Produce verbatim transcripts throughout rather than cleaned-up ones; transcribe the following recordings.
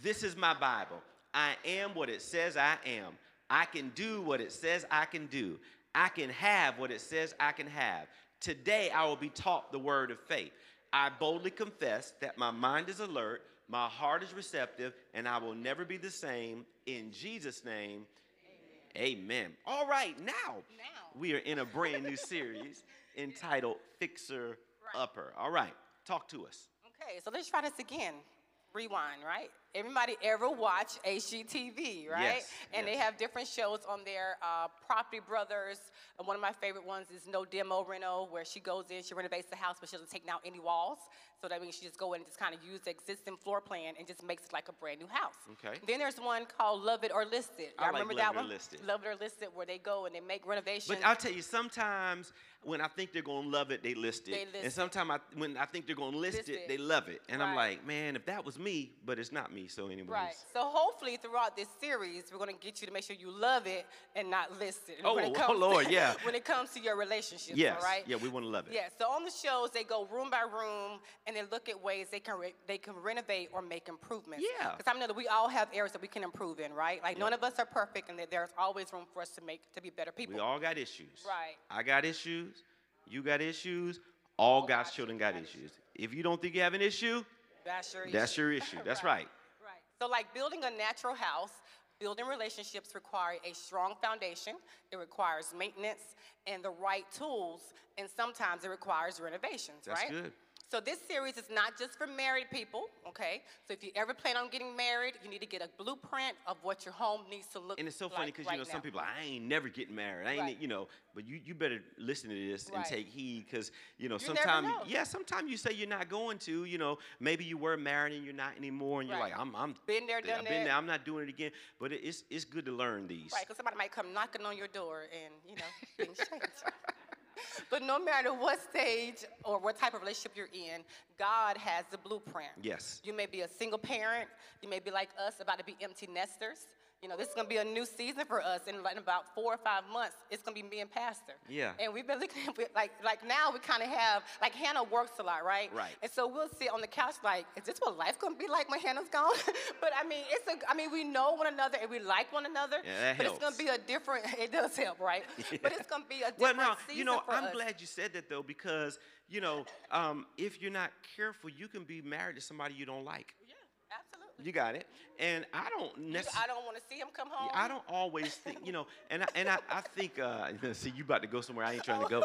This is my Bible. I am what it says I am. I can do what it says I can do. I can have what it says I can have. Today I will be taught the word of faith. I boldly confess that my mind is alert, my heart is receptive, and I will never be the same. In Jesus' name, amen. Amen. All right, now, now. we are in a brand new series entitled Fixer Upper. All right, talk to us. Okay, so let's try this again. Rewind, right? Everybody ever watch H G T V, right? Yes, and yes. they have different shows on there. Uh, Property Brothers. And one of my favorite ones is No Demo Reno, where she goes in, she renovates the house, but she doesn't take down any walls. So that means she just go in and just kind of use the existing floor plan and just makes it like a brand new house. Okay. Then there's one called Love It or List It. I Y'all like remember Love that It or one? List It. Love It or List It, where they go and they make renovations. But I'll tell you, sometimes when I think they're going to love it, they list it. They list and sometimes I, when I think they're going to list, List it, it. they love it. And I'm Right. like, man, if that was me, but it's not me, so anyways. Right. So hopefully throughout this series, we're going to get you to make sure you love it and not list it. Oh, when it oh, comes Lord, to, yeah. When it comes to your relationships, Yes, all right? yeah, we want to love it. Yeah, so on the shows, they go room by room, and they look at ways they can re- they can renovate or make improvements. Yeah. Because I know that we all have areas that we can improve in, right? Like, Yeah. none of us are perfect, and that there's always room for us to make to be better people. We all got issues. Right. I got issues. You got issues. All God's children got issues. If you don't think you have an issue, That's your issue. that's your issue. That's right. Right. So like building a natural house, building relationships require a strong foundation. It requires maintenance and the right tools, and sometimes it requires renovations, That's right? good. So this series is not just for married people, okay? So if you ever plan on getting married, you need to get a blueprint of what your home needs to look like. And it's so funny because, right you know, some now. people, I ain't never getting married. I ain't, Right. you know, but you, you better listen to this and Right. take heed because, you know, You never sometimes, know. yeah, sometimes you say you're not going to, you know, maybe you were married and you're not anymore and you're Right. like, I'm, I'm, Been there, done I've been that. there, I'm not doing it again. But it, it's, it's good to learn these. Right, because somebody might come knocking on your door and, you know, things change. But no matter what stage or what type of relationship you're in, God has the blueprint. Yes. You may be a single parent. You may be like us, about to be empty nesters. You know, this is going to be a new season for us. In, like, in about four or five months, it's going to be me and Pastor. Yeah. And we've been looking at, like, like now we kind of have, like Hannah works a lot, right? Right. And so we'll sit on the couch like, is this what life's going to be like when Hannah's gone? But I mean, it's a, I mean, we know one another and we like one another. Yeah, that but helps. it's going to be a different, it does help, right? Yeah. But it's going to be a Well, different now, season you know, for I'm us. glad you said that, though, because, you know, um, if you're not careful, you can be married to somebody you don't like. Yeah, absolutely. You got it. And I don't necessarily. I don't want to see him come home. I don't always think, you know, and I, and I, I think, uh, see, you about to go somewhere I ain't trying to go.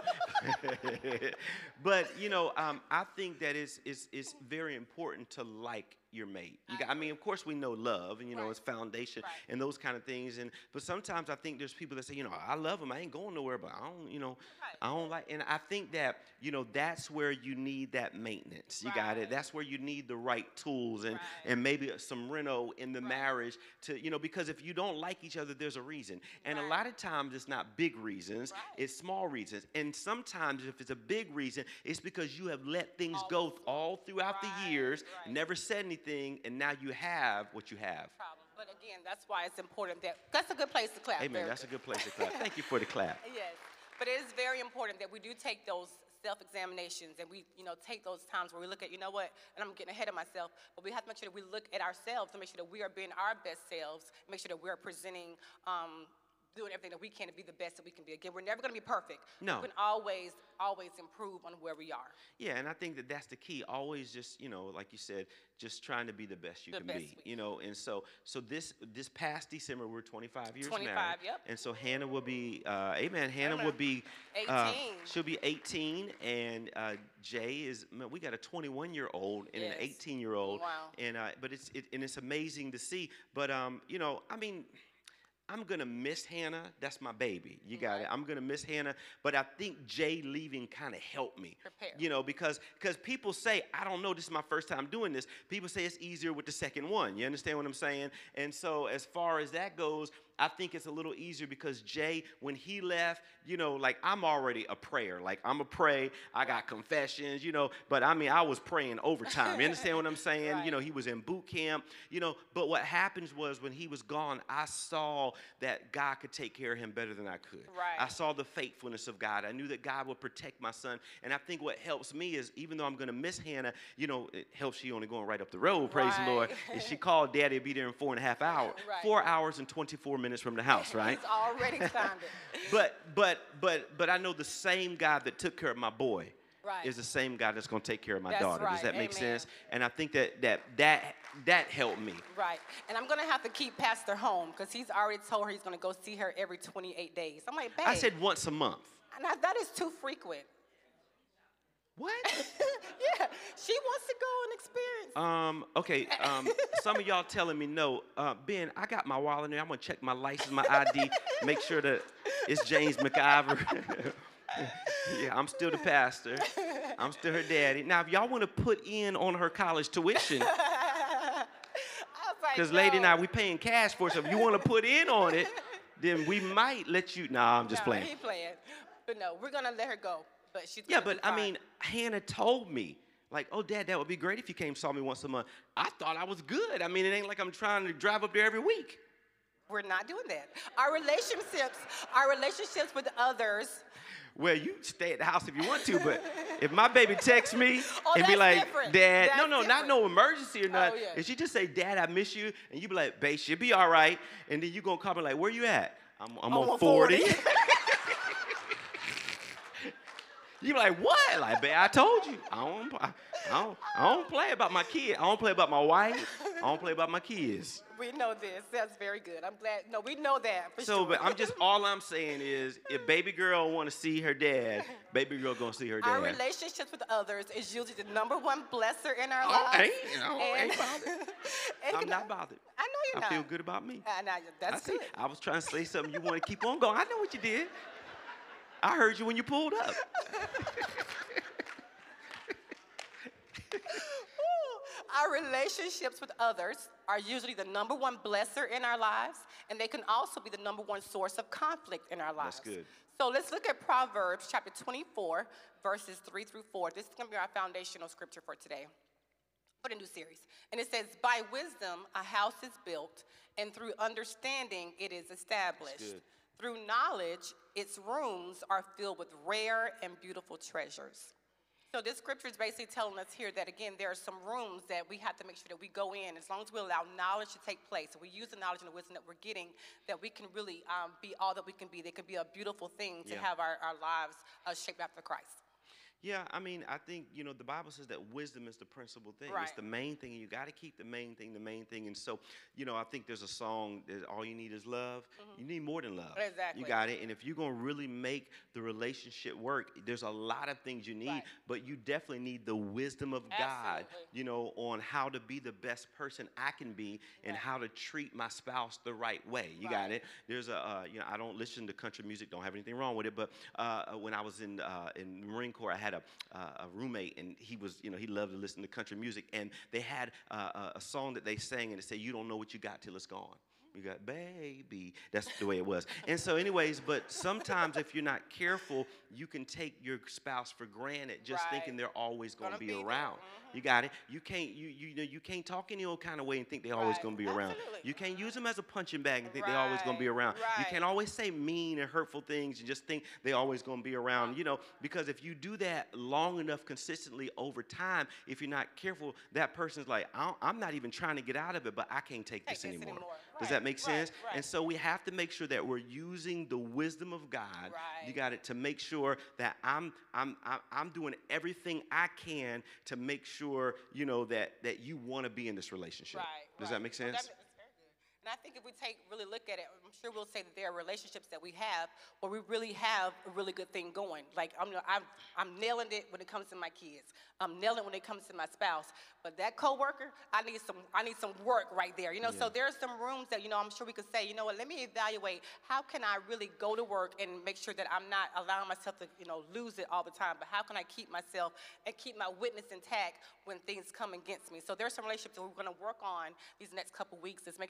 But, you know, um, I think that it's, it's, it's very important to like your mate. You got, I mean, of course, we know love, and, you know, Right. it's foundation Right. and those kind of things. And but sometimes I think there's people that say, you know, I love him, I ain't going nowhere, but I don't, you know, Right. I don't like. And I think that, you know, that's where you need that maintenance. You got it. Right. That's where you need the right tools and Right. and maybe some reno in the Right. marriage to, you know, because if you don't like each other, there's a reason. And a Right. lot of times it's not big reasons, Right. it's small reasons. And sometimes if it's a big reason, it's because you have let things All go through. all throughout Right, the years, right. never said anything, and now you have what you have. Problem. But again, that's why it's important that, that's a good place to clap. Amen. Very That's a good. good place to clap. Thank you for the clap. Yes, but it is very important that we do take those self-examinations and we, you know, take those times where we look at, you know what, and I'm getting ahead of myself, but we have to make sure that we look at ourselves and make sure that we are being our best selves, make sure that we're presenting, um, doing everything that we can to be the best that we can be. Again, we're never going to be perfect. No. We can always, always improve on where we are. Yeah, and I think that that's the key. Always just, you know, like you said, just trying to be the best you The can best be. we You know, and so so this this past December we're twenty-five years twenty-five, married. yep. And so Hannah will be, uh, amen. Hannah Amen. will be uh, eighteen. she'll be eighteen, and uh, Jay is. Man, we got a twenty-one year old and an Yes. eighteen year old. Wow. And uh, but it's it, and it's amazing to see. But um, you know, I mean. I'm going to miss Hannah. That's my baby. You got Right. it. I'm going to miss Hannah. But I think Jay leaving kind of helped me. Prepare. You know, because because people say, I don't know, this is my first time doing this. People say it's easier with the second one. You understand what I'm saying? And so as far as that goes, I think it's a little easier because Jay, when he left, you know, like I'm already a prayer. Like I'm a pray. I got confessions, you know, but I mean, I was praying overtime. You understand what I'm saying? Right. You know, he was in boot camp, you know, but what happens was when he was gone, I saw that God could take care of him better than I could. Right. I saw the faithfulness of God. I knew that God would protect my son. And I think what helps me is even though I'm going to miss Hannah, you know, it helps she only going right up the road, praise Right. the Lord. And she called Daddy to be there in four and a half hours. Right. Four hours and twenty-four minutes from the house, right? He's already timed it. But but but but I know the same God that took care of my boy Right. is the same God that's going to take care of my That's daughter. Does right. that make Amen. sense? And I think that that that that helped me. Right. And I'm going to have to keep Pastor home because he's already told her he's going to go see her every twenty-eight days. I'm like, babe. I said once a month. Now, that is too frequent. What? Yeah, she wants to go and experience. Um, okay, um, some of y'all telling me no. Uh, Ben, I got my wallet in there. I'm going to check my license, my I D, make sure that it's James McIver. Yeah, I'm still the pastor. I'm still her daddy. Now, if y'all want to put in on her college tuition, because like, Lady and no. I, we paying cash for it, so if you want to put in on it, then we might let you. Nah, I'm just no, playing. he playing. But no, we're going to let her go. But she's Yeah, gonna but be I fine. mean, Hannah told me, like, oh, Dad, that would be great if you came and saw me once a month. I thought I was good. I mean, it ain't like I'm trying to drive up there every week. We're not doing that. Our relationships, our relationships with others. Well, you stay at the house if you want to, but if my baby texts me Oh, and be that's like, different. Dad, That's no, no, not different. no emergency or nothing. Oh, yeah. If she just say, Dad, I miss you, and you be like, babe, she'll be all right. And then you going to call me like, where you at? I'm, I'm I'm on on forty. forty. You be like, what? Like, babe, I told you. I don't, I, I don't, I don't play about my kid. I don't play about my wife. I don't play about my kids. We know this. That's very good. I'm glad. No, we know that for So, sure. but I'm just, all I'm saying is, if baby girl want to see her dad, baby girl going to see her dad. Our relationships with others is usually the number one blesser in our Oh, lives. ain't, you know, And- ain't bothered. and I'm can- not bothered. I know you're I not. feel good about me. Uh, now, that's I see. good. I was trying to say something you want to keep on going. I know what you did. I heard you when you pulled up. Our relationships with others are usually the number one blesser in our lives, and they can also be the number one source of conflict in our lives. That's good. So let's look at Proverbs chapter twenty-four, verses three through four. This is going to be our foundational scripture for today, for the new series. And it says, by wisdom a house is built, and through understanding it is established. good. Through knowledge, its rooms are filled with rare and beautiful treasures. So this scripture is basically telling us here that, again, there are some rooms that we have to make sure that we go in. As long as we allow knowledge to take place, if we use the knowledge and the wisdom that we're getting, that we can really um, be all that we can be. They can be a beautiful thing to Yeah. have our, our lives uh, shaped after Christ. Yeah, I mean, I think, you know, the Bible says that wisdom is the principal thing. It's Right. the main thing, and you got to keep the main thing the main thing. And so, you know, I think there's a song that all you need is love. You need more than love. Exactly. You got it. And if you're going to really make the relationship work, there's a lot of things you need, Right. but you definitely need the wisdom of God, Absolutely. you know, on how to be the best person I can be and Right. how to treat my spouse the right way. You got Right. it. There's a, uh, you know, I don't listen to country music, don't have anything wrong with it, but uh, when I was in uh, in the Marine Corps, I had a, uh, a roommate, and he was, you know, he loved to listen to country music, and they had uh, a, a song that they sang, and it said, "You don't know what you got till it's gone." You got baby. That's the way it was. And so, anyways, but sometimes if you're not careful, you can take your spouse for granted, just Right. thinking they're always going to Gonna be, be there. around. You got it. You can't you you know you can't talk any old kind of way and think they're always Right. going to be around. Absolutely. You can't use them as a punching bag and think they're always going to be Right. around. You Right. can't always say mean and hurtful things and just think they're always going to be around. You know, because if you do that long enough, consistently over time, if you're not careful, that person's like, I don't, I'm not even trying to get out of it, but I can't take Take this this anymore. anymore. Does Right, that make right, sense? right. And so we have to make sure that we're using the wisdom of God. You Right. got it, to make sure that I'm I'm I'm I'm doing everything I can to make sure, you know, that that you want to be in this relationship. Right. Does right. that make Well, sense? that- that's very good. And I think if we take really look at it, I'm sure we'll say that there are relationships that we have where we really have a really good thing going. Like I'm, I'm, I'm nailing it when it comes to my kids. I'm nailing it when it comes to my spouse. But that coworker, I need some, I need some work right there. You know, so Yeah. there are some rooms that, you know, I'm sure we could say, you know what, let me evaluate how can I really go to work and make sure that I'm not allowing myself to, you know, lose it all the time. But how can I keep myself and keep my witness intact when things come against me? So there's some relationships that we're going to work on these next couple weeks is make sure that That's we are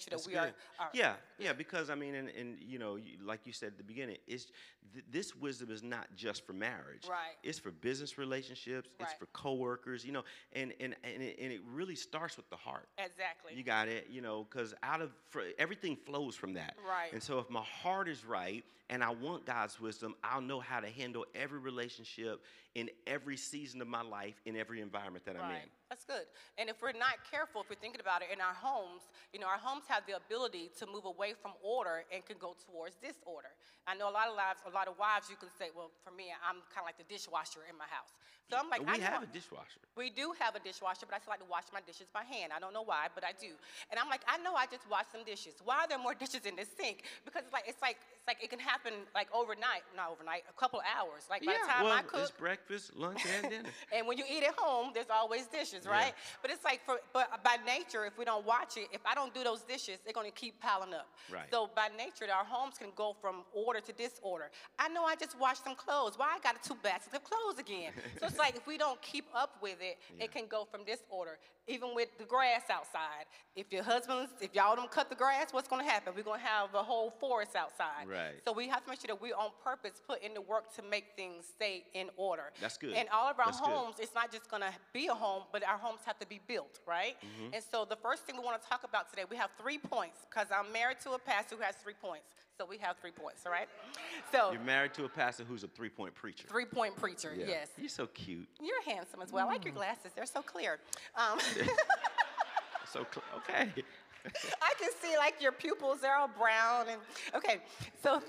our, our yeah, yeah, because I mean, and, and you know, you, like you said at the beginning, it's th- this wisdom is not just for marriage. Right. It's for business relationships. It's Right. for coworkers. You know, and and and it, and it really starts with the heart. Exactly. You got it. You know, because out of fr- everything flows from that. Right. And so if my heart is right and I want God's wisdom, I'll know how to handle every relationship in every season of my life, in every environment that I'm Right. in. That's good. And if we're not careful, if we're thinking about it, in our homes, you know, our homes have the ability to move away from order and can go towards disorder. I know a lot of lives, a lot of wives, you can say, well, for me, I'm kind of like the dishwasher in my house. So I'm like, we I know- have a dishwasher. We do have a dishwasher, but I still like to wash my dishes by hand. I don't know why, but I do. And I'm like, I know I just washed some dishes. Why are there more dishes in this sink? Because it's like it's like it's like it can happen like overnight, not overnight, a couple hours. Like by Yeah, the time well, I cook, it's breakfast, lunch, and dinner. and when you eat at home, there's always dishes, right? Yeah. But it's like, for, but by nature, if we don't watch it, if I don't do those dishes, they're going to keep piling up. Right. So by nature, our homes can go from order to disorder. I know I just washed some clothes. Why I got two baskets of clothes again? So it's like if we don't keep up with it, Yeah. it can go from disorder. Even with the grass outside, if your husbands, if y'all don't cut the grass, what's going to happen? We're going to have a whole forest outside. Right. So we have to make sure that we on purpose put in the work to make things stay in order. That's good. And all of our That's good. homes, it's not just going to be a home, but our homes have to be built, right? Mm-hmm. And so the first thing we want to talk about today, we have three points, because I'm married to a pastor who has three points. So we have three points, all right? So You're married to a pastor who's a three-point preacher. three-point preacher, Yeah. yes. You're so cute. You're handsome as well. I like your glasses. They're so clear. Um, So cl- okay. I can see like your pupils, they're all brown. And okay, so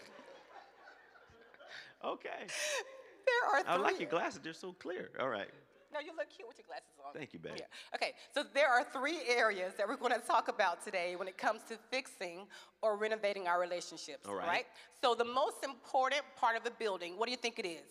Okay. there are three. I like your glasses. They're so clear. All right. No, you look cute with your glasses on. Thank you, babe. Yeah. Okay, so there are three areas that we're going to talk about today when it comes to fixing or renovating our relationships. All right. So the most important part of the building, what do you think it is?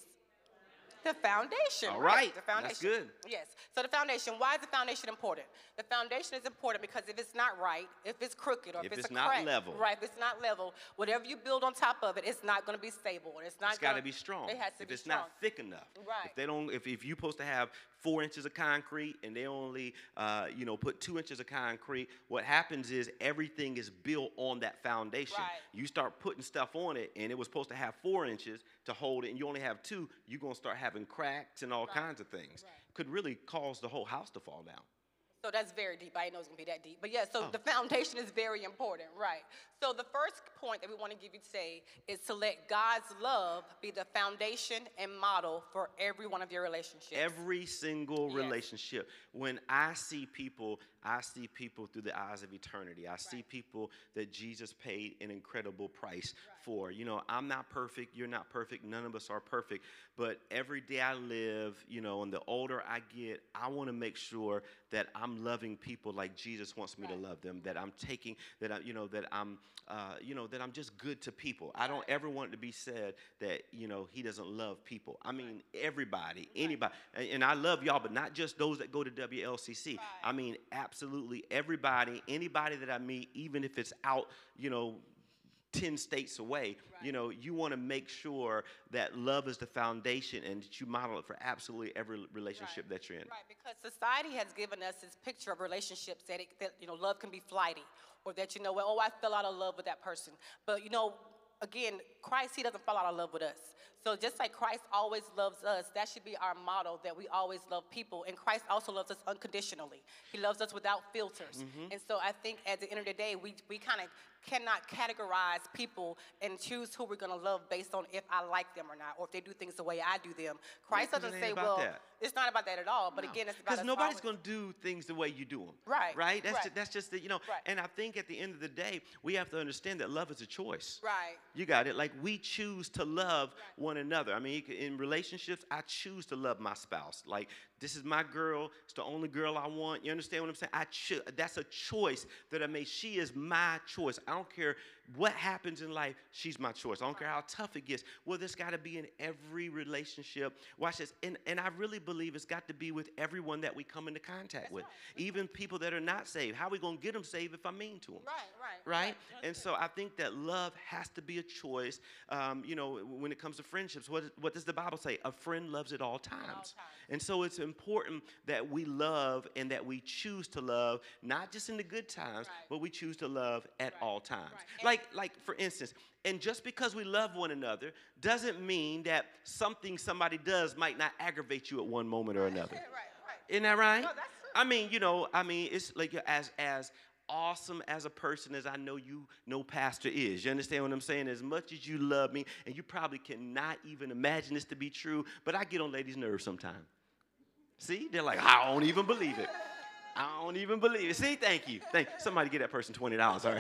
The foundation. All right. The foundation. That's good. Yes. So the foundation. Why is the foundation important? The foundation is important because if it's not right, if it's crooked, or if, If it's, it's a not crack, level. right? If it's not level, whatever you build on top of it, it's not going to be stable. It's not. It's got to gonna- be strong. It has to if be it's strong. not thick enough. Right. If they don't, if, if you're supposed to have four inches of concrete and they only, uh, you know, put two inches of concrete, what happens is everything is built on that foundation. Right. You start putting stuff on it, and it was supposed to have four inches to hold it, and you only have two. You're gonna start having cracks and all Right. kinds of things. Right. Could really cause the whole house to fall down. So that's very deep. I didn't know it was going to be that deep. But yeah, so Oh. the foundation is very important, right? So the first point that we want to give you today is to let God's love be the foundation and model for every one of your relationships. Every single Yes. relationship. When I see people, I see people through the eyes of eternity. I see Right. people that Jesus paid an incredible price for. You know, I'm not perfect. You're not perfect. None of us are perfect. But every day I live, you know, and the older I get, I want to make sure that I'm loving people like Jesus wants me to Right. love them. That I'm taking, that I, you know, that I'm, uh, you know, that I'm just good to people. I don't Right. ever want it to be said that, you know, he doesn't love people. I mean, everybody, anybody. And, and I love y'all, but not just those that go to W L C C. Right. I mean, absolutely everybody, anybody that I meet, even if it's out, you know, ten states away, Right. you know, you want to make sure that love is the foundation and that you model it for absolutely every relationship Right. that you're in. Right, because society has given us this picture of relationships that, it, that you know, love can be flighty, or that, you know, well, oh, I fell out of love with that person. But, you know, again, Christ, he doesn't fall out of love with us. So just like Christ always loves us, that should be our model, that we always love people. And Christ also loves us unconditionally. He loves us without filters. Mm-hmm. And so I think at the end of the day, we, we kind of cannot categorize people and choose who we're going to love based on if I like them or not, or if they do things the way I do them. Christ 'cause it doesn't ain't say, about well, that. it's not about that at all. But again, it's about Because us nobody's always- going to do things the way you do them. Right, Right? That's, right. Just, that's just the, you know, Right. and I think at the end of the day, we have to understand that love is a choice. Right. You got it. Like, we choose to love one another. I mean, you can- in relationships, I choose to love my spouse. Like, this is my girl. It's the only girl I want. You understand what I'm saying? I cho- That's a choice that I made. She is my choice. I don't care, what happens in life, she's my choice. I don't care how tough it gets. Well, this got to be in every relationship. Watch this. And, and I really believe it's got to be with everyone that we come into contact That's with. right. That's Even people that are not saved. How are we going to get them saved if I'm mean to them? Right, right. Right? right. And so I think that love has to be a choice. Um, you know, when it comes to friendships, what, what does the Bible say? A friend loves at all times. At all times. And so it's important that we love and that we choose to love, not just in the good times, Right. but we choose to love at Right. all times. Right. Like, like for instance, and just because we love one another doesn't mean that something somebody does might not aggravate you at one moment or another. right, right. Isn't that right? No, that's true. I mean, you know, I mean, it's like as as awesome as a person as I know you know Pastor is. You understand what I'm saying? As much as you love me, and you probably cannot even imagine this to be true, but I get on ladies' nerves sometimes. See? They're like, I don't even believe it. I don't even believe it. See? Thank you. Thank you. Somebody get that person twenty dollars, all right?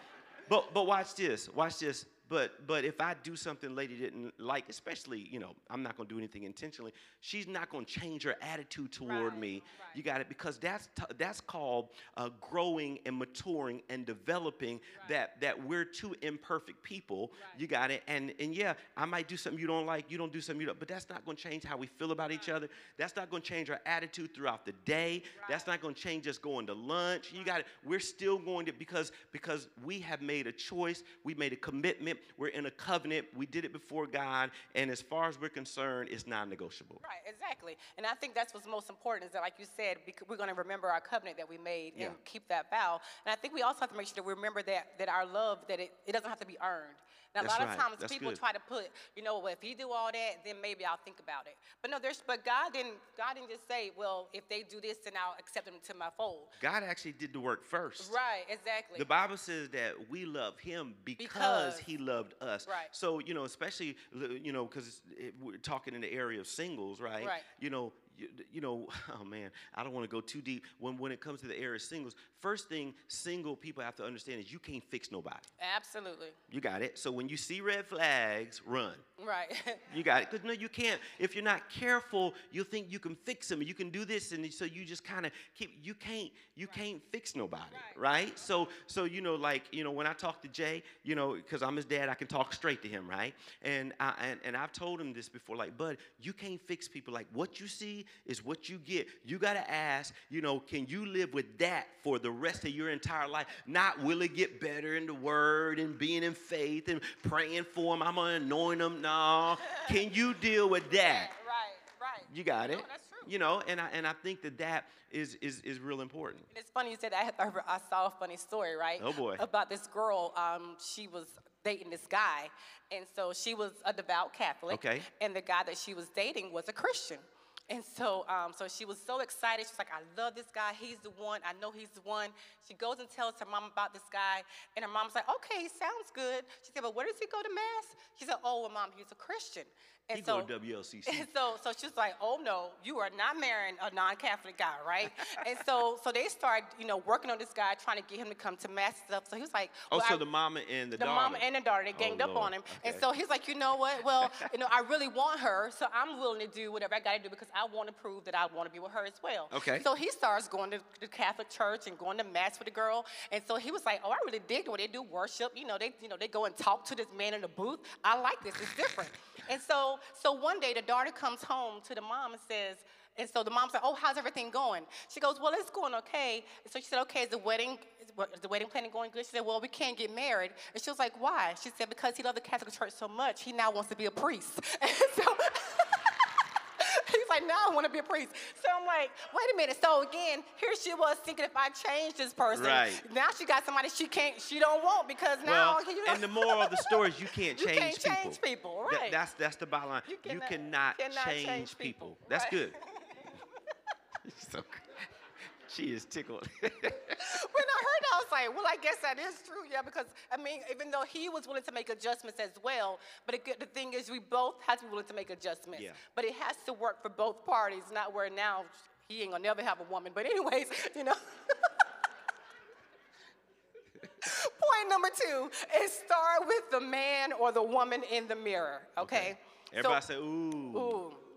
But but watch this. Watch this. But but if I do something lady didn't like, especially, you know, I'm not going to do anything intentionally, she's not going to change her attitude toward Right, me. right. You got it? Because that's t- that's called uh, growing and maturing and developing Right. that that we're two imperfect people. Right. You got it? And and yeah, I might do something you don't like, you don't do something you don't, but that's not going to change how we feel about each other. That's not going to change our attitude throughout the day. That's not going to change us going to lunch. You got it? We're still going to, because because we have made a choice, we made a commitment, we're in a covenant, we did it before God, and as far as we're concerned, it's non-negotiable. Right, exactly. And I think that's what's most important is that, like you said, bec- we're going to remember our covenant that we made Yeah. and keep that vow. And I think we also have to make sure that we remember that, that our love, that it, it doesn't have to be earned. Now, That's a lot right. of times That's people good. try to put, you know, well, if he do all that, then maybe I'll think about it. But no, there's, but God didn't, God didn't just say, well, if they do this, then I'll accept them to my fold. God actually did the work first. Right, exactly. The Bible says that we love him because, Because. he loved us. Right. So, you know, especially, you know, because we're talking in the area of singles, right? Right. You know, you, you know, oh man, I don't want to go too deep. When when it comes to the area of singles, first thing single people have to understand is you can't fix nobody. Absolutely. You got it? So when you see red flags, run. Right. You got it? Because no, you can't. If you're not careful, you'll think you can fix them. You can do this, and so you just kind of keep. You can't. You Right. can't fix nobody, Right. right? So, so you know, like you know, when I talk to Jay, you know, because I'm his dad, I can talk straight to him, right? And I and, and I've told him this before, like, bud, you can't fix people. Like, what you see is what you get. You got to ask, you know, can you live with that for the rest of your entire life? Not will it get better in the Word and being in faith and praying for him. I'm gonna anoint him. No, can you deal with that? Right, right. You got No, it. that's true. You know, and I and I think that that is is is real important. And it's funny you said that. I, heard- I saw a funny story, right? Oh, boy. About this girl. Um, she was dating this guy, and so she was a devout Catholic. Okay. And the guy that she was dating was a Christian. And so, um, so she was so excited. She's like, I love this guy. He's the one. I know he's the one. She goes and tells her mom about this guy. And her mom's like, okay, sounds good. She said, but where does he go to mass? She said, oh, well, mom, he's a Christian. And He so, go to W L C C. and so, so she's like, oh no, you are not marrying a non-Catholic guy, right? And so, so they started, you know, working on this guy, trying to get him to come to mass and stuff. So he was like, Oh, well, so I- the mama and the, the daughter. mama and the daughter, they ganged Oh, up Lord. on him. And Okay. so he's like, you know what? Well, you know, I really want her, so I'm willing to do whatever I got to do because I want to prove that I want to be with her as well. Okay. So he starts going to the Catholic church and going to mass with the girl. And so he was like, oh, I really dig the way they do worship. You know, they, you know, they go and talk to this man in the booth. I like this. It's different. And so, so one day the daughter comes home to the mom and says, and so the mom's like, oh, how's everything going? She goes, well, it's going okay. And so she said, okay, is the wedding, is the wedding planning going good? She said, well, we can't get married. And she was like, why? She said, because he loved the Catholic Church so much, he now wants to be a priest. And so he's like, now I want to be a priest. So I'm like, wait a minute. So again, here she was thinking if I change this person, Right. now she got somebody she can't, she don't want because now, Well, you know, and the moral of the story is you can't You change can't people. change people, That- right. that's that's the bottom line. You You cannot- cannot, cannot change, change people. people, That's right. good. So, she is tickled. When I heard that, I was like, well, I guess that is true, yeah, because, I mean, even though he was willing to make adjustments as well, but it, the thing is, we both have to be willing to make adjustments. Yeah. But it has to work for both parties, not where now he ain't gonna never have a woman. But anyways, you know. Point number two is start with the man or the woman in the mirror, okay? Everybody So- say, ooh. Ooh.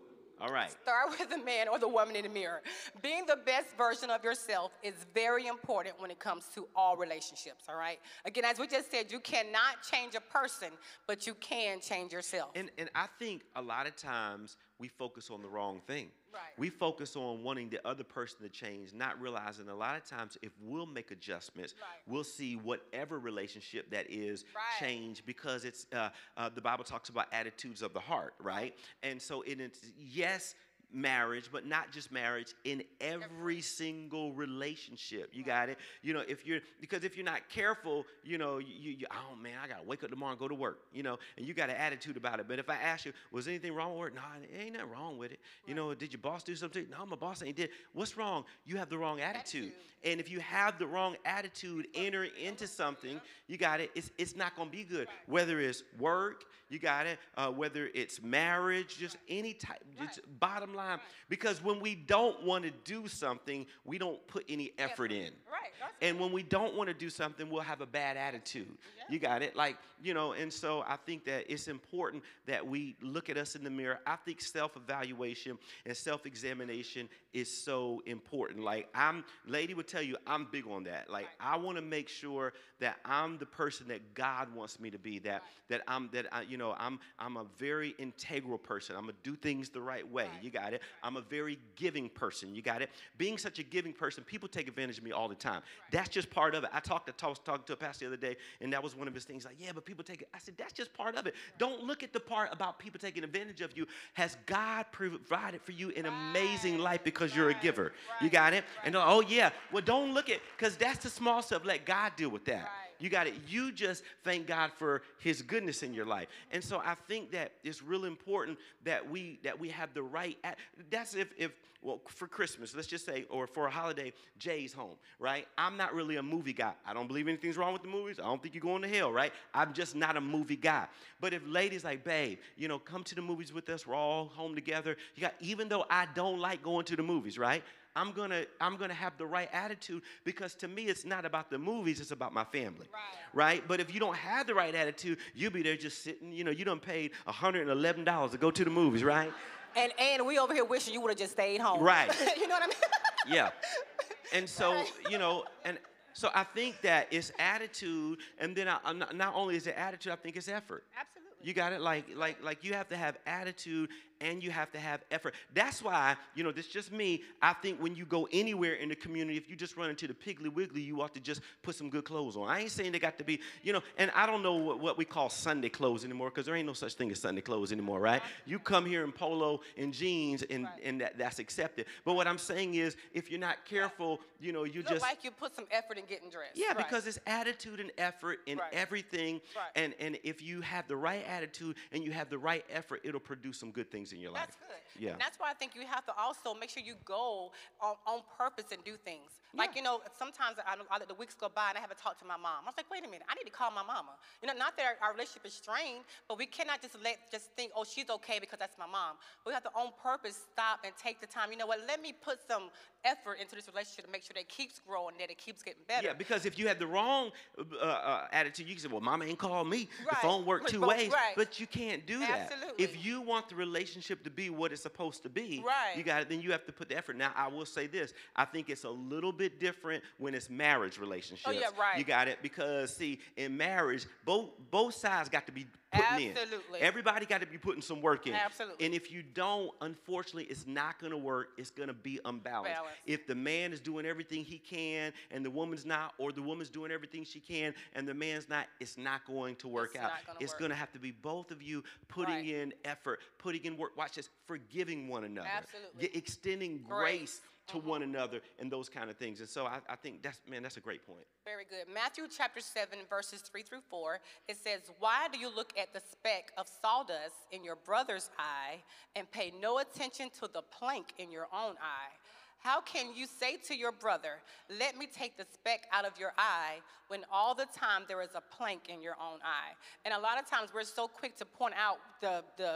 All right. Start with the man or the woman in the mirror. Being the best version of yourself is very important when it comes to all relationships, all right? Again, as we just said, you cannot change a person, but you can change yourself. And, and I think a lot of times we focus on the wrong thing. Right. We focus on wanting the other person to change, not realizing a lot of times if we'll make adjustments, Right. we'll see whatever relationship that is Right. change, because it's uh, uh, the Bible talks about attitudes of the heart, right? And so it is, yes, marriage, but not just marriage, in every single relationship. You got it? You know, if you're, because if you're not careful, you know, you, you oh man, I got to wake up tomorrow and go to work, you know, and you got an attitude about it. But if I ask you, was anything wrong with it? No, nah, ain't nothing wrong with it. Right. You know, did your boss do something? No, my boss ain't did. What's wrong? You have the wrong attitude. attitude. And if you have the wrong attitude, enter into something, you got it, it's, it's not going to be good. Right. Whether it's work, you got it, uh, whether it's marriage, just right. any type, just right. bottom line. Right. Because when we don't want to do something, we don't put any effort in. Right. That's and when we don't want to do something, we'll have a bad attitude. Yeah. You got it? Like, you know, and so I think that it's important that we look at us in the mirror. I think self-evaluation and self-examination is so important. Like, I'm, Lady would tell you, I'm big on that. Like, right. I want to make sure that I'm the person that God wants me to be, that, right. that I'm, that I, you know, I'm, I'm a very integral person. I'm going to do things the right way. Right. You got it? I'm a very giving person. You got it? Being such a giving person, people take advantage of me all the time. Right. That's just part of it. I talked to, talk, talked to a pastor the other day, and that was one of his things. Like, yeah, but people take it. I said, that's just part of it. Right. Don't look at the part about people taking advantage of you. Has God provided for you an right. amazing life because right. you're a giver? Right. You got it? Right. And oh, yeah. Well, don't look at, because that's the small stuff. Let God deal with that. Right. You got it. You just thank God for his goodness in your life. And so I think that it's real important that we that we have the right, that's if, if well, for Christmas, let's just say, or for a holiday, Jay's home, right? I'm not really a movie guy. I don't believe anything's wrong with the movies. I don't think you're going to hell, right? I'm just not a movie guy. But if ladies like, babe, you know, come to the movies with us. We're all home together. You got, even though I don't like going to the movies, right? I'm gonna I'm gonna have the right attitude, because to me it's not about the movies, it's about my family, right? right? But if you don't have the right attitude, you'll be there just sitting. You know, you done paid one hundred eleven dollars to go to the movies, right? And and we over here wishing you would have just stayed home, right? You know what I mean? Yeah. And so you know, and so I think that it's attitude, and then I, not, not only is it attitude, I think it's effort. Absolutely. You got it? Like, like, like you have to have attitude and you have to have effort. That's why, you know, this is just me. I think when you go anywhere in the community, if you just run into the Piggly Wiggly, you ought to just put some good clothes on. I ain't saying they got to be, you know, and I don't know what, what we call Sunday clothes anymore, because there ain't no such thing as Sunday clothes anymore, right? You come here in polo and jeans, and, right. and that, that's accepted. But what I'm saying is, if you're not careful, you know, you, you just. Look like you put some effort in getting dressed. Yeah, right. because it's attitude and effort in right. everything. Right. And, and if you have the right attitude and you have the right effort, it'll produce some good things in your life. That's good. Yeah. And that's why I think you have to also make sure you go on, on purpose and do things. Like, yeah. you know, sometimes I, I let the weeks go by and I haven't talked to my mom. I was like, wait a minute, I need to call my mama. You know, not that our, our relationship is strained, but we cannot just let, just think, oh, she's okay because that's my mom. We have to on purpose stop and take the time. You know what, let me put some effort into this relationship to make sure that it keeps growing, that it keeps getting better. Yeah, because if you had the wrong uh, uh, attitude, you can say, well, mama ain't called me. Right. The phone worked two Both, ways. right. But you can't do that. Absolutely. If you want the relationship to be what it's supposed to be, right. you got it, then you have to put the effort. Now, I will say this. I think it's a little bit different when it's marriage relationships. Oh, yeah, right. You got it? Because, see, in marriage, both both sides got to be putting in. Absolutely. Everybody got to be putting some work in. Absolutely. And if you don't, unfortunately, it's not going to work. It's going to be unbalanced. Balance. If the man is doing everything he can and the woman's not, or the woman's doing everything she can and the man's not, it's not going to work it's out. Not gonna it's work. going to have to be both of you putting right. in effort, putting in work. Watch this, forgiving one another. Absolutely. Get, extending grace. grace to mm-hmm. one another and those kind of things. And so I, I think that's, man, that's a great point. Very good. Matthew chapter seven, verses three through four, it says, why do you look at the speck of sawdust in your brother's eye and pay no attention to the plank in your own eye? How can you say to your brother, let me take the speck out of your eye, when all the time there is a plank in your own eye? And a lot of times we're so quick to point out the, the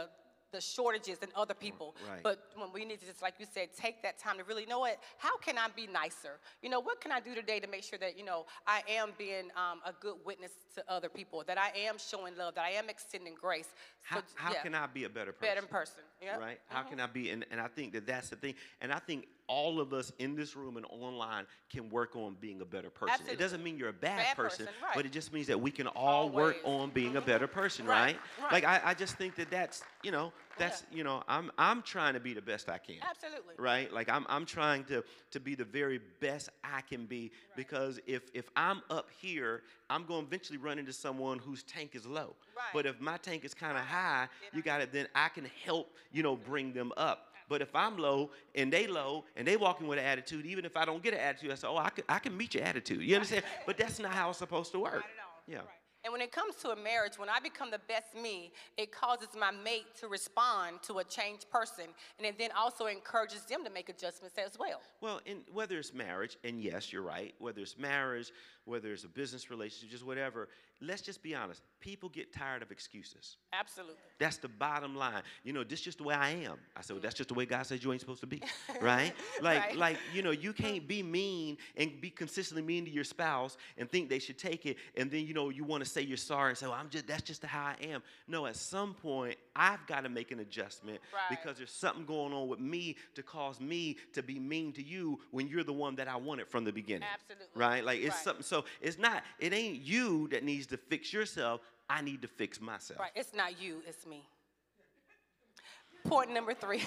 the shortages in other people. Right. But when we need to just, like you said, take that time to really, you know what, how can I be nicer? You know, what can I do today to make sure that, you know, I am being um, a good witness to other people, that I am showing love, that I am extending grace. How, So, how yeah, can I be a better person? better person? Yep. Right? How can I be? And, and I think that that's the thing. And I think all of us in this room and online can work on being a better person. Absolutely. It doesn't mean you're a bad, Bad person, person, right. but it just means that we can all work Always. on being a better person, Right, right? right. Like I, I just think that that's, you know, that's, you know, I'm I'm trying to be the best I can. Absolutely. Right? Like I'm I'm trying to to be the very best I can be, because if if I'm up here, I'm going to eventually run into someone whose tank is low. Right. But if my tank is kind of high, you got it, then I can help, you know, bring them up. But if I'm low and they low and they walking with an attitude, even if I don't get an attitude, I say, oh, I can, I can meet your attitude. You understand? But that's not how it's supposed to work. Not at all. Yeah. Right. And when it comes to a marriage, when I become the best me, it causes my mate to respond to a changed person, and it then also encourages them to make adjustments as well. Well, in, whether it's marriage, and yes, you're right, whether it's marriage, whether it's a business relationship, just whatever, let's just be honest. People get tired of excuses. Absolutely. That's the bottom line. You know, this is just the way I am. I said, well, that's just the way God says you ain't supposed to be, right? Like, Right. like you know, you can't be mean and be consistently mean to your spouse and think they should take it, and then, you know, you want to say you're sorry and say, well, I'm just, that's just how I am. No, at some point, I've got to make an adjustment Right. because there's something going on with me to cause me to be mean to you when you're the one that I wanted from the beginning. Absolutely. Right? Like, it's Right. something, so it's not, it ain't you that needs to fix yourself. I need to fix myself. Right. It's not you, it's me. Point number three.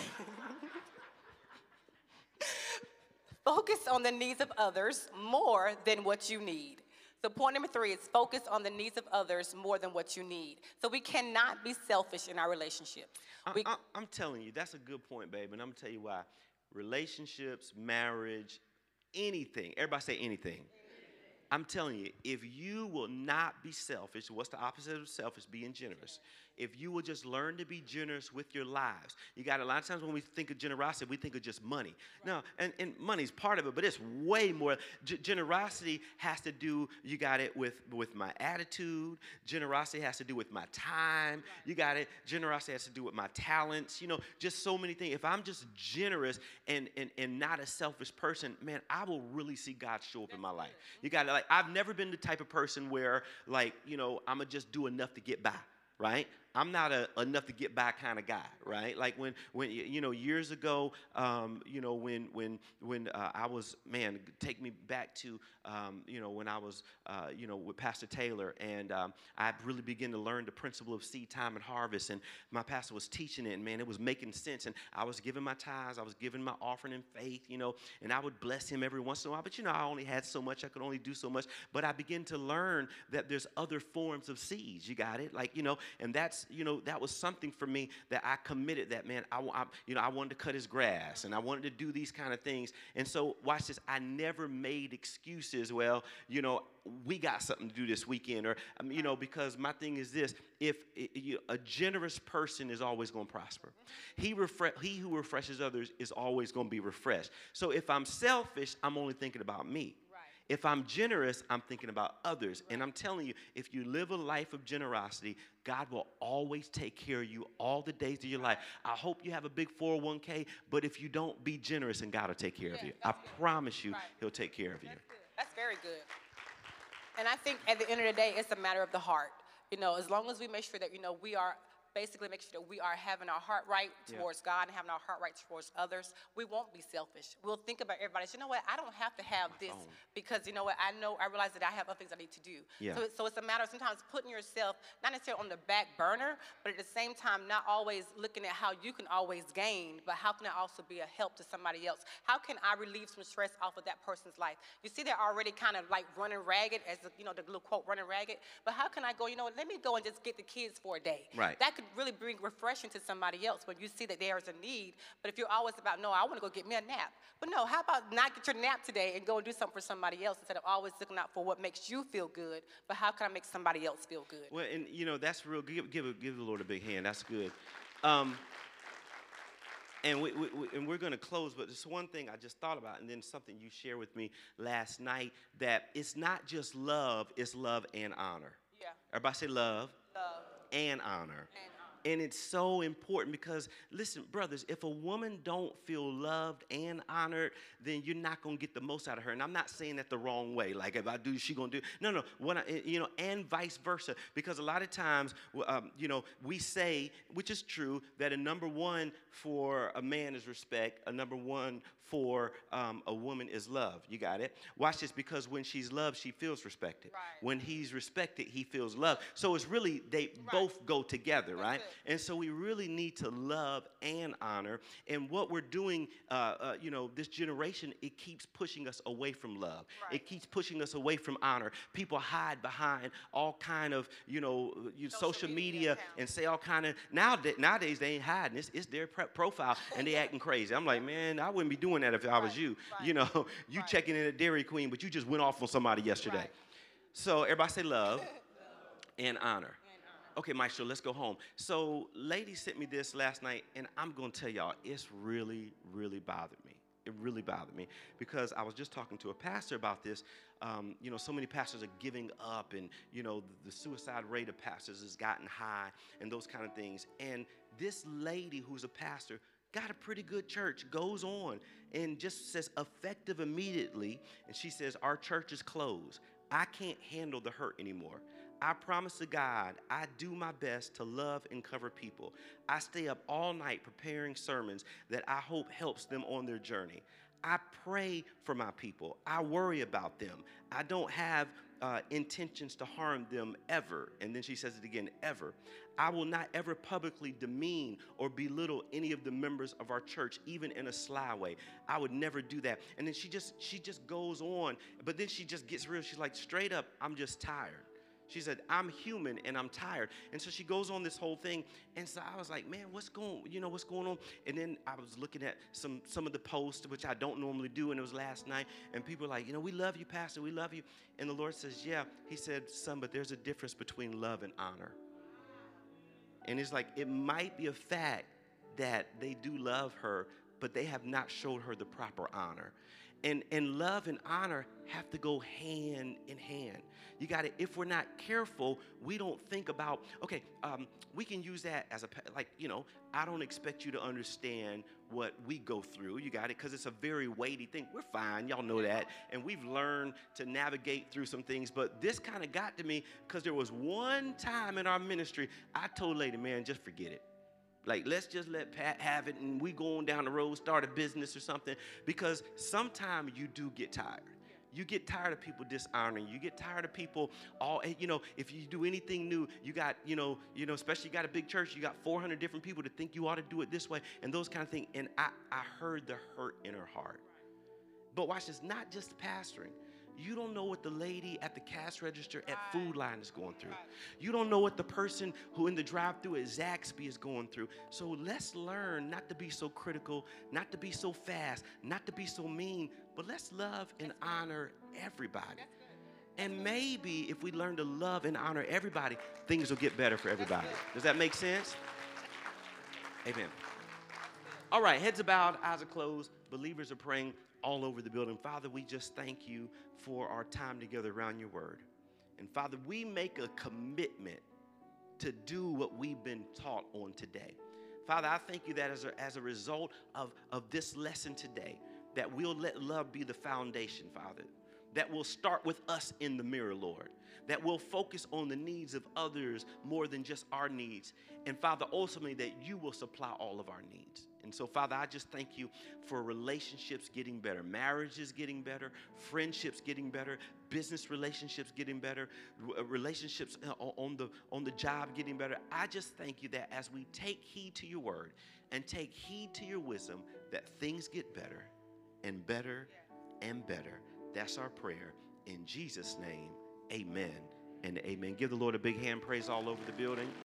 Focus on the needs of others more than what you need. So point number three is focus on the needs of others more than what you need. So we cannot be selfish in our relationships. I, We, I, I'm telling you, that's a good point, babe, and I'm going to tell you why. Relationships, marriage, anything, everybody say anything. I'm telling you, if you will not be selfish, what's the opposite of selfish? Being generous. If you will just learn to be generous with your lives. You got a lot of times when we think of generosity, we think of just money. No, and, and money's part of it, but it's way more. G- generosity has to do, you got it, with, with my attitude. Generosity has to do with my time. You got it. Generosity has to do with my talents. You know, just so many things. If I'm just generous and, and, and not a selfish person, man, I will really see God show up in my life. You got it. Like, I've never been the type of person where, like, you know, I'm going to just do enough to get by, right? I'm not a enough to get by kind of guy, right? Like when, when you know, years ago, um, you know, when when when uh, I was, man, take me back to, um, you know, when I was, uh, you know, with Pastor Taylor, and um, I really began to learn the principle of seed time and harvest, and my pastor was teaching it, and man, it was making sense, and I was giving my tithes, I was giving my offering in faith, you know, and I would bless him every once in a while, but you know, I only had so much, I could only do so much, but I began to learn that there's other forms of seeds, you got it, like, you know, and that's, you know, that was something for me that I committed that, man, I, I, you know, I wanted to cut his grass, and I wanted to do these kind of things, and so, watch this, I never made excuses, well, you know, we got something to do this weekend, or, um, you know, because my thing is this, if it, you, a generous person is always going to prosper. He, refre- he who refreshes others is always going to be refreshed. So if I'm selfish, I'm only thinking about me. If I'm generous, I'm thinking about others. Right. And I'm telling you, if you live a life of generosity, God will always take care of you all the days of your life. I hope you have a big four oh one k, but if you don't, be generous and God will take care yeah, of you. I good. promise you, right. He'll take care of you. That's good. That's very good. And I think at the end of the day, it's a matter of the heart. You know, as long as we make sure that, you know, we are basically make sure that we are having our heart right towards yeah. God and having our heart right towards others, we won't be selfish. We'll think about everybody. You know what? I don't have to have this phone. Because, you know what? I know, I realize that I have other things I need to do. Yeah. So, it, so it's a matter of sometimes putting yourself, not necessarily on the back burner, but at the same time, not always looking at how you can always gain, but how can I also be a help to somebody else? How can I relieve some stress off of that person's life? You see, they're already kind of like running ragged, as the, you know, the little quote, running ragged. But how can I go, you know what? Let me go and just get the kids for a day. Right. That could really bring refreshing to somebody else when you see that there is a need. But if you're always about, no, I want to go get me a nap. But no, how about not get your nap today and go and do something for somebody else instead of always looking out for what makes you feel good, but how can I make somebody else feel good? Well, and you know, that's real. Give, give, give the Lord a big hand. That's good. Um, and, we, we, we, and we're going to close, but there's one thing I just thought about, and then something you shared with me last night, that it's not just love, it's love and honor. Yeah. Everybody say love. Love. And honor. And honor. And it's so important because, listen, brothers, if a woman don't feel loved and honored, then you're not going to get the most out of her. And I'm not saying that the wrong way. Like, if I do, she going to do. No, no. What I, you know, and vice versa. Because a lot of times, um, you know, we say, which is true, that a number one for a man is respect. A number one for um, a woman is love. You got it? Watch this, because when she's loved, she feels respected. Right. When he's respected, he feels loved. So it's really, they Right. both go together, That's right? it. And so we really need to love and honor. And what we're doing, uh, uh, you know, this generation, it keeps pushing us away from love. Right. It keeps pushing us away from honor. People hide behind all kind of, you know, you, social, Social media media accounts. and say all kind of, nowadays, nowadays they ain't hiding. It's, it's their pre- profile and they acting crazy. I'm like, man, I wouldn't be doing that if I was Right, you. right, You know, you right. checking in at Dairy Queen, but you just went off on somebody yesterday. Right. So everybody say love and honor. And honor. Okay, Maestro, let's go home. So, lady sent me this last night, and I'm going to tell y'all, it's really, really bothered me. It really bothered me because I was just talking to a pastor about this. Um, you know, so many pastors are giving up, and, you know, the, the suicide rate of pastors has gotten high and those kind of things. And this lady who's a pastor got a pretty good church, goes on and just says effective immediately. And she says, our church is closed. I can't handle the hurt anymore. I promise to God, I do my best to love and cover people. I stay up all night preparing sermons that I hope helps them on their journey. I pray for my people. I worry about them. I don't have uh, intentions to harm them ever. And then she says it again, ever. I will not ever publicly demean or belittle any of the members of our church, even in a sly way. I would never do that. And then she just she just goes on, but then she just gets real. She's like, straight up, I'm just tired. She said, I'm human and I'm tired. And so she goes on this whole thing. And so I was like, man, what's going, you know, what's going on? And then I was looking at some some of the posts, which I don't normally do, and it was last night. And people were like, you know, we love you, Pastor, we love you. And the Lord says, yeah. He said, son, but there's a difference between love and honor. And it's like, it might be a fact that they do love her, but they have not showed her the proper honor. And, and love and honor have to go hand in hand. You got to, if we're not careful, we don't think about, okay, um, we can use that as a, like, you know, I don't expect you to understand what we go through. You got it? Because it's a very weighty thing. We're fine. Y'all know that. And we've learned to navigate through some things. But this kind of got to me because there was one time in our ministry, I told lady, man, just forget it. Like, let's just let Pat have it and we go on down the road, start a business or something. Because sometimes you do get tired. You get tired of people dishonoring. You get tired of people all, you know, if you do anything new, you got, you know, you know, especially you got a big church, you got four hundred different people that think you ought to do it this way and those kind of things. And I, I heard the hurt in her heart. But watch this, not just pastoring. You don't know what the lady at the cash register at Food Line is going through. You don't know what the person who in the drive-thru at Zaxby is going through. So let's learn not to be so critical, not to be so fast, not to be so mean, but let's love and honor everybody. And maybe if we learn to love and honor everybody, things will get better for everybody. Does that make sense? Amen. All right, heads are bowed, eyes are closed. Believers are praying all over the building. Father, we just thank you for our time together around your word. And Father, we make a commitment to do what we've been taught on today. Father, I thank you that as a, as a result of, of this lesson today, that we'll let love be the foundation, Father, that will start with us in the mirror, Lord, that will focus on the needs of others more than just our needs. And Father, ultimately, that you will supply all of our needs. And so, Father, I just thank you for relationships getting better, marriages getting better, friendships getting better, business relationships getting better, relationships on the, on the job getting better. I just thank you that as we take heed to your word and take heed to your wisdom, that things get better and better and better. That's our prayer. In Jesus' name, amen and amen. Give the Lord a big hand praise all over the building.